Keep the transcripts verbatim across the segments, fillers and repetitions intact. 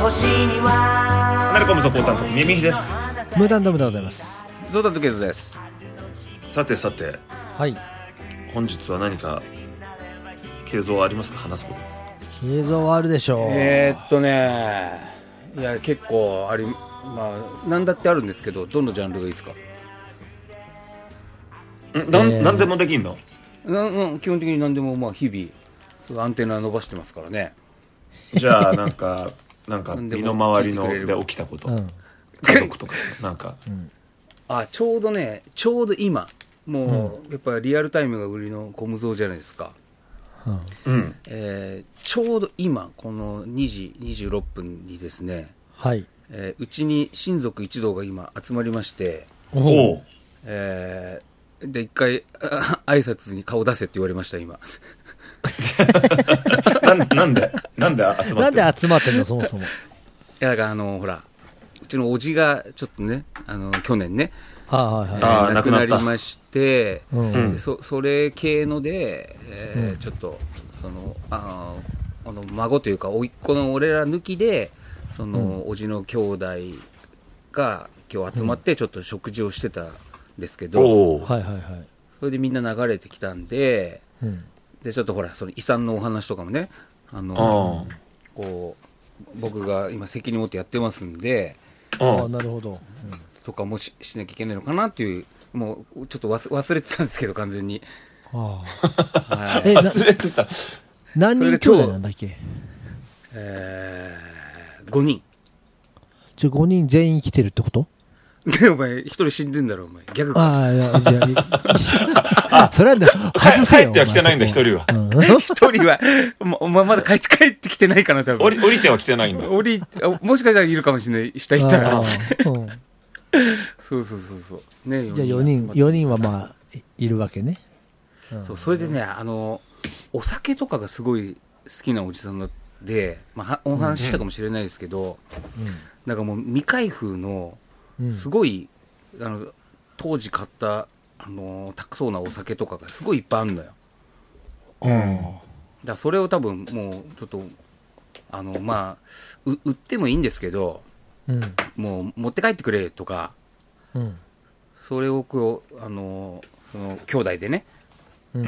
星にはなるかもサポーターのみみひです。 ムーダンドムでございます。 ゾウタとケイズです。 さてさて、 はい、 本日は何か経蔵ありますか？話すこと。 経蔵はあるでしょう。 えー、っとねいや結構あり、まあ何だってあるんですけど、どのジャンルがいいですか？ ん、なん、えー、何でもできんの？ な、うん、基本的に何でも、まあ日々アンテナ伸ばしてますからね。 じゃあなんかなんか身の回りので起きたこと、うん、家族とかなんか、うん、 あ、ちょうどねちょうど今もう、うん、やっぱりリアルタイムが売りのゴムゾウじゃないですか。うん、えー、ちょうど今このにじにじゅうろっぷんにですね、 はい、 えー、うちに親族一同が今集まりまして、 おお、 えー、で一回挨拶に顔出せって言われました今。 な, なんでなんで集まってなんで集まってんのそもそも。いやだからあのほらうちのおじがちょっとね、あの去年ね、 はいはいはい、 えー、亡くなりまして、 うん、 そ, それ系ので、えーうん、ちょっとそのああの孫というか甥っ子の俺ら抜きでその、うん、おじの兄弟が今日集まってちょっと食事をしてたんですけど、 うん、はいはいはい、 それでみんな流れてきたんで、 うん、でちょっとほらその遺産のお話とかもね、あのこう僕が今責任持ってやってますんで、 ああなるほど、うん、 とかも し, しなきゃいけないのかなっていう、もうちょっと 忘, 忘れてたんですけど完全に。 ああ、はい、え忘れてた。 何人兄弟なんだっけ？ えー、ごにん。 じゃあごにん全員来てるってこと？ でお前一人死んでんだろお前、ギャグか。 ああいやいやいやそれはね外せよ。 帰っては来てないんだ一人は。 一人はお前まだ帰って帰ってきてないかな多分。 降り降りては来てないんだ。 降りもしかしたらいるかもしれない、下行ったら。うん、そうそうそうそうね。 じゃあよにんよにんはまあいるわけね。 うん、そうそれでね、あのお酒とかがすごい好きなおじさんで、まあお話ししたかもしれないですけど、うん、なんかもう未開封のすごい、うん、あの当時買ったあの高そうなお酒とかがすごいいっぱいあるのよ。 うん、 だからそれを多分もうちょっとあのまあ売ってもいいんですけど、うん、もう持って帰ってくれとか、うん、それをこうあのその兄弟でね、うんうん、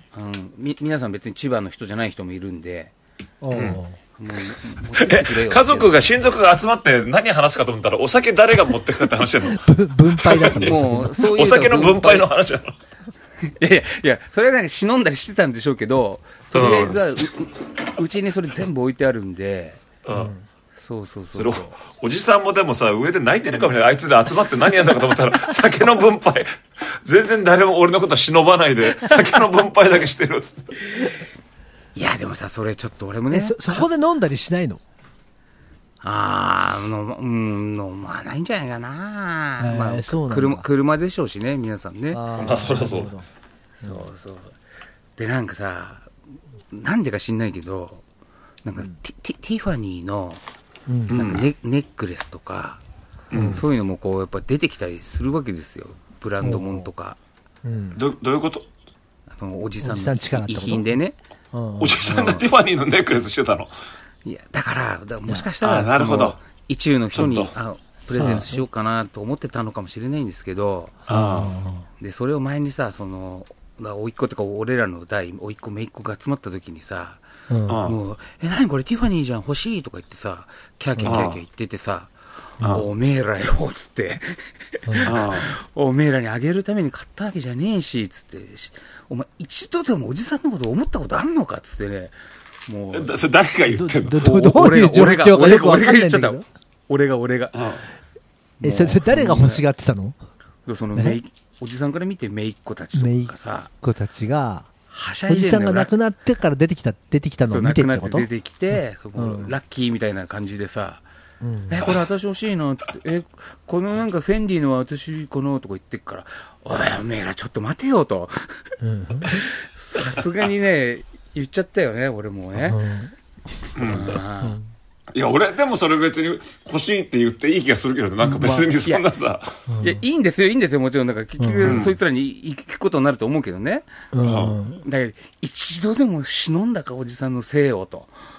み皆さん別に千葉の人じゃない人もいるんで、うん、もうえ家族が親族が集まって何話すかと思ったらお酒誰が持ってくかって話なの？ 分配だったの？ もうそういうお酒の分配の話なの？ いやいやいや、それはね忍んだりしてたんでしょうけど、とりあえずは う, う, うちにそれ全部置いてあるんで、うん、そうそうそう。 それおじさんもでもさ上で泣いてるかもしれない。あいつら集まって何やんだかと思ったら酒の分配全然誰も俺のことは忍ばないで酒の分配だけしてるっつって。 いやでもさそれちょっと俺もねそ, そこで飲んだりしないの？ ああのうん飲まないんじゃないかな、 えーまあ、 そうなんだ。 車, 車でしょうしね皆さんね。 あまあそりゃそうだ。 そうそうでなんかさなんでか知んないけどなんか、うん、テ, ィティファニーのなんか ネ, ネックレスとか、うん、そういうのもこうやっぱ出てきたりするわけですよ、ブランド物とか、 うん、ど, どういうこと？ そのおじさんの遺品でね、 おじさんがティファニーのネックレスしてたの？いやだから、だからもしかしたらなるほど意中の人にあプレゼントしようかなと思ってたのかもしれないんですけど、あでそれを前にさその甥っ子とか俺らの代甥っ子姪っ子が集まった時にさ、うん、もうえ何これティファニーじゃん欲しいとか言ってさキャーキャーキャーキャー言っててさ、おめえらよっつっておめえらにあげるために買ったわけじゃねえしつって、お前一度でもおじさんのこと思ったことあんのかっつってね、もうそれ誰が言ってんの？ どどどういう状況かよく分かんないんだけど、 俺が俺がえそれ誰が欲しがってたの？ そのめいおじさんから見て姪っ子たちとかさ、 姪っ子たちがはしゃいでんのよ。 おじさんが亡くなってから出てきた出てきたのを見てってこと？ 亡くなって出てきて、うん、ラッキーみたいな感じでさ、うん、えこれ私欲しいのって言って、えこのなんかフェンディのは私このとか言ってっから、おいおめえらちょっと待てよとさすがにね言っちゃったよね俺もね、うんうんうんいや俺でもそれ別に欲しいって言っていい気がするけど、なんか別にそんなさ、 まあ、いやいいんですよいいんですよもちろん、だから結局、うん、そいつらに行くことになると思うけどね、うん、だけど一度でも忍んだかおじさんのせいをと、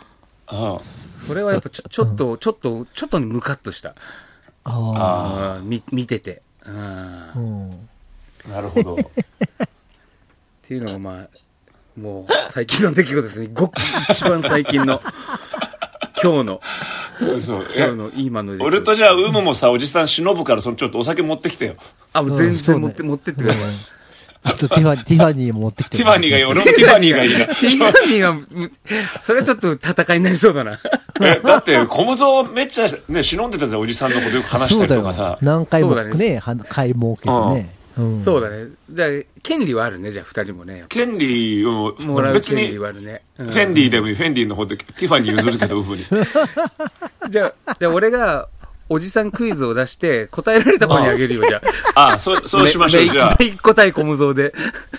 あそれはやっぱちょちょっと、ちょっと、ちょっとムカッとした。 ああ見見てて。うん。 あ。うん。 なるほど。 っていうのがまあ、もう最近の出来事ですね。ごく一番最近の、今日の、 そう今日の今の出来事。 俺とじゃあ、ウムもさ、おじさん忍ぶから、そのちょっとお酒持ってきてよ。 あ、もう全然持って、持ってってください。 あとティファニー、ティファニーも持ってきて。 ティファニーがいい。俺もティファニーがいいな。 ティファニーが、それはちょっと戦いになりそうだな。 えだって、小無めっちゃね、忍んでたじゃん、おじさんのことよく話したりとかさ。 何回もそうだねね、買い儲けてね。うんそうだね。じゃあ、権利はあるね、じゃあ二人もね。 権利を、 もらう別に、 権利はあフるね。うんェンディでもいい、フェンディの方でティファニー譲るけど、ウフに。 じゃあ、じゃあ俺が、おじさんクイズを出して、答えられた子にあげるよ、じゃあ。 ああ、そう、そうしましょう、じゃあ。 めいっ子対小無造で。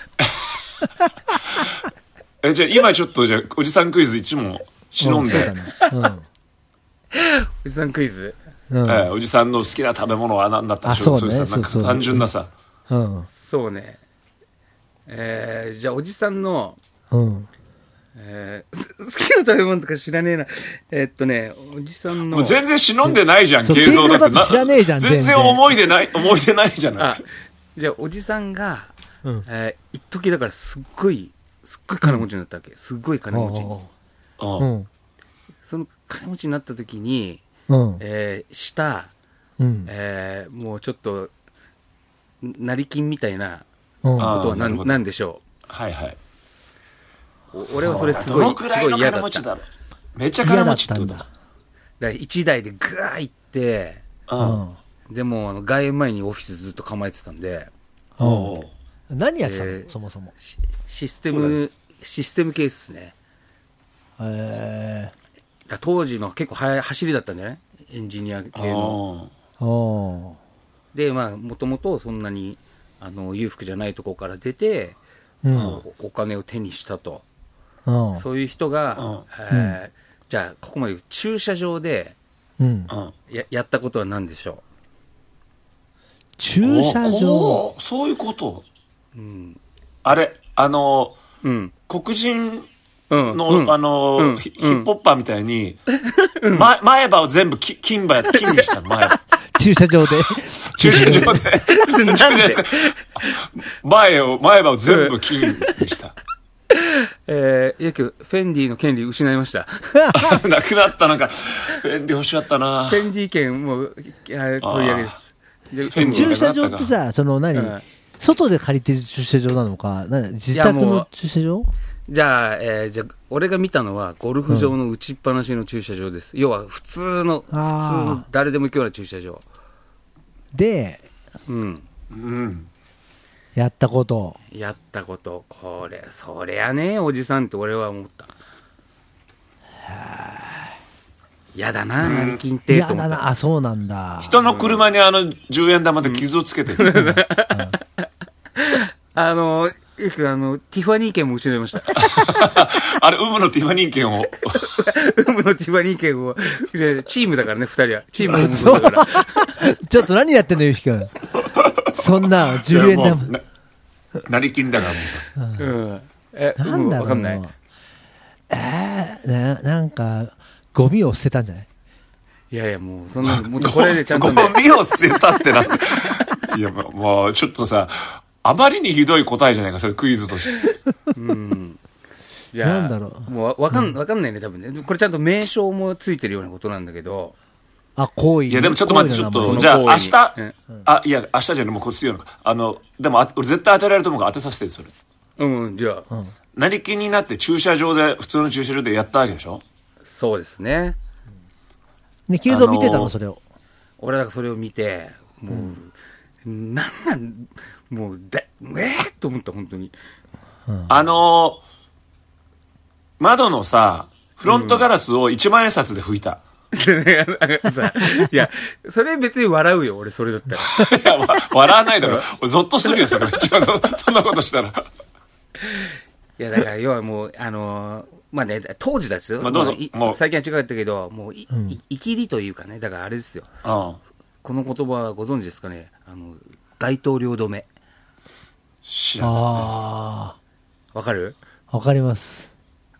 え、じゃあ今ちょっと、じゃあ、おじさんクイズ一問忍んで。 おじさんクイズ。 うん。 ええおじさんの好きな食べ物は何だったでしょう。 あそうねそうさなんかそうそう単純なさ。 うん。 そうね。えー、じゃあおじさんの、 うん。 えー、好きな食べ物とか知らねえな。えーっとね、おじさんの。 もう全然忍んでないじゃん、 そう慶三だって。 慶三だって知らねえじゃん全然全然思い出ない、思い出ないじゃない。 あ、じゃあおじさんが、 うんえー、一時だからすっごい、すっごい金持ちになったわけ。すっごい金持ちに。 うんうん。 その金持ちになった時に、 うん。 えー、した、 うん。 えー、もうちょっと、成金みたいなうん。 あことは何なるほどなんでしょはいはい。 う。お俺はそれすごい、 どのくらいのすごい嫌だった。 金持ちだろう。めっちゃ嫌だっ金持ちってたんだ。 ことだ。 だから一台でぐわー行って、 う。 うんん。 でもあの外苑前にオフィスずっと構えてたんで、 おう何やってたの、 えーそもそも。 シシステそうなんム、システム系っすね。 えだから当時の結構速い走りだったんじゃないエンジニア系の。 あー。おで、まあ、もともとそんなに、あの、裕福じゃないところから出て、 ー。うん。 おお金を手にしたと。 うん。 そういう人が、 うんえーじゃあ、ここまで言う駐車場でうん。 あ。うん。 ややったことは何でしょ駐車場。 おそういうこと。 ううん。 あれ、あの、 うん。 黒人うん。 の、 うんあの、 うんヒヒップホッパーみたいに、ま、前歯を全部き金歯やって金にしたの、前歯。 駐車場で。 駐車場で。 なんで前を、前歯を全部金にした。 えー、いやけど、フェンディの権利失いました。 なくなった、なんか、フェンディ欲しかったなフェンディ権もう、あ取り上げです。でフェンディ駐車場ってさ、その何、 うん外で借りてる駐車場なのか、何自宅のいやもう駐車場じゃあ、えー、じゃあ、俺が見たのは、ゴルフ場の打ちっぱなしの駐車場です。要は、普通の、普通あーの誰でも行くような駐車場。 で、 うん。 うん。 やったこと。 やったこと、これ、そりゃね、おじさんって俺は思った。やだな、成金って、と思った。 嫌だな。あ、そうなんだ。 人の車にあのじゅうえん玉で傷をつけてる。 あの、いくあの、ティファニー券も失いました。 あれ、ウムのティファニー券を。 ウムのティファニー券を、チームだからね、二人は。チームのものだから。 ちょっと何やってんの、ゆうひくん。そんな、じゅうえん玉。 な成金だからもうさ。 うん。え、ウムなんだろうわかんない。 えー、な、なんか、ゴミを捨てたんじゃないいやいや、もう、そんなの、もっとこれでちゃんとね。 ゴミを捨てたってな。いや、もうもう、ちょっとさ、あまりにひどい答えじゃないか、それクイズとして。 うん。じゃあ、 なんだろうもうわかん、わかんないね、多分ね。これちゃんと名称もついてるようなことなんだけど。 あ、行為。 いや、でもちょっと待って、ちょっと、 そのじゃあ明行為日うん、 あ、いや、明日じゃない、もうこれ水曜のか。あの、でも、あ俺絶対当てられると思うから当てさせて、それ。 うん、じゃあ、 成金になって駐車場で、普通の駐車場でやったわけでしょ？ そうですね。 ね、急増見てたの、 あのーそれを。 俺だからそれを見て、もう、なんなん、もう、だ、えー、と思った、本当に。 あのー、窓のさ、フロントガラスを一万円札で拭いた。 さ、いや、それ別に笑うよ、俺、それだったら。 いや、わ笑わないだろ。俺ゾッとするよ、それ。一番そそんなことしたら。 いや、だから、要はもう、あのーまあね、当時ですよ。 まあどうぞまあいもう最近は違ったけど、もうい、い、いきりというかね、だからあれですよ。 うん。 この言葉はご存知ですかね。あの、大統領止め。 知らない。 あわかる？ あ、わかります。 う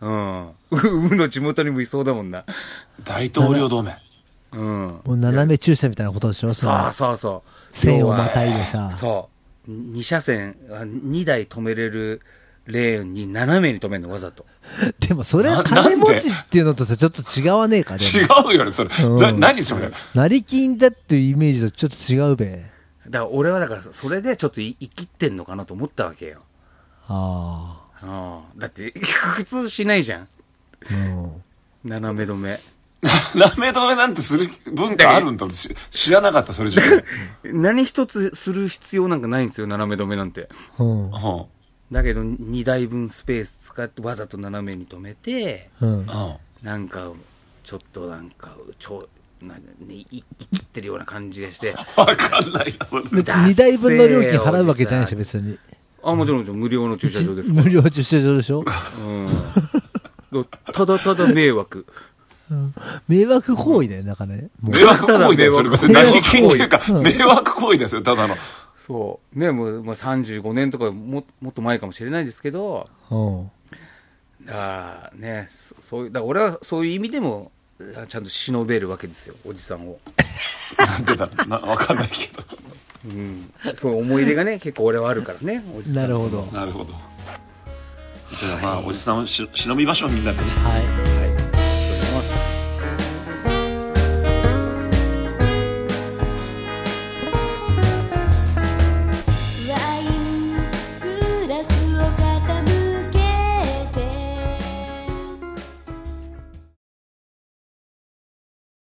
うん。うの地元にもいそうだもんな。 大統領同盟。 うん。 もう斜め駐車みたいなことでしょ。 そうそうそう。 線をまたいでさ。 そう。に車線、にだい止めれるレーンに斜めに止めるの、わざと。 でもそれは金持ちっていうのとさ、ちょっと違わねえか。 違うよね、それ。うん、何それ。 成金だっていうイメージとちょっと違うべ。 だから俺はだから、それでちょっと生きってんのかなと思ったわけよ。 ああ。ああ。だって、普通しないじゃん。うん。斜め止め。 斜め止めなんてする文化あるんだ。知らなかった、それじゃ。 何一つする必要なんかないんですよ、斜め止めなんて。うん。だけど、にだいぶんスペース使ってわざと斜めに止めて、うん、なんか、ちょっとなんか、ちょ、なね、生きってるような感じがして。 わかんないな、それ。 別ににだいぶんの料金払うわけじゃないし、別に。 あ、もちろんもちろん、無料の駐車場ですから。 無料駐車場でしょ。 うん。ただただ迷惑。 うん、迷惑行為だよ、なんかね。 迷惑行為だよ、それ別に何金っていうか、迷惑行為ですよ、ただの。 そう。ね、もう、まあ、さんじゅうごねんとかも、もっと前かもしれないですけど、うん、だからね、そういう、だから俺はそういう意味でも、ちゃんと忍べるわけですよ、おじさんを。 なんでだろうな、わかんないけど。 うん。そういう思い出がね、結構俺はあるからね、おじさん。 なるほど。 なるほど。じゃあまあ、おじさんをし忍びましょう、みんなでね。 はい。